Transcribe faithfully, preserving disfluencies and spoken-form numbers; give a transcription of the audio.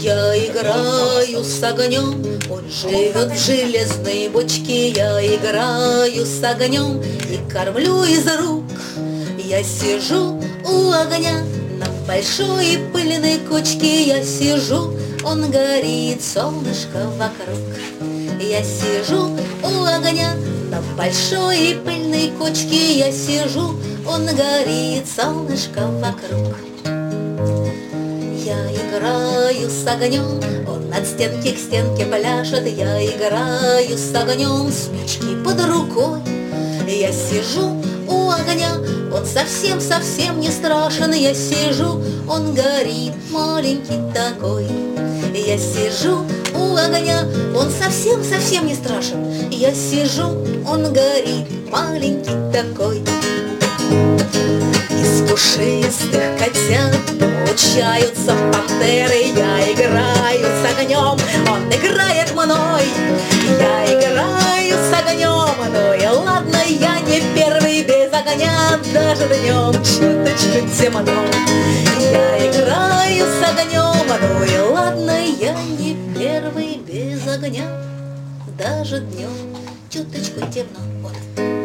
Я играю с огнем, он живет в железной бочке. Я играю с огнем и кормлю из рук. Я сижу у огня на большой пыльной кочке. Я сижу, он горит, солнышко вокруг. Я сижу у огня на большой пыльной кочке. Я сижу, он горит, солнышко вокруг. Я играю с огнем, он от стенки к стенке пляшет. Я играю с огнем, спички под рукой. Я сижу у огня, он совсем-совсем не страшен. Я сижу, он горит, маленький такой. Я сижу у огня, он совсем-совсем не страшен. Я сижу, он горит, маленький такой. Из пушистых котят получаются пантеры. Я играю с огнем, он играет мной. Я играю с огнем, ну и ладно, я не первый без огня. Даже днем чуточку темно. Я играю с огнем, ну и ладно, я не первый без огня. Даже днем чуточку темно. Вот.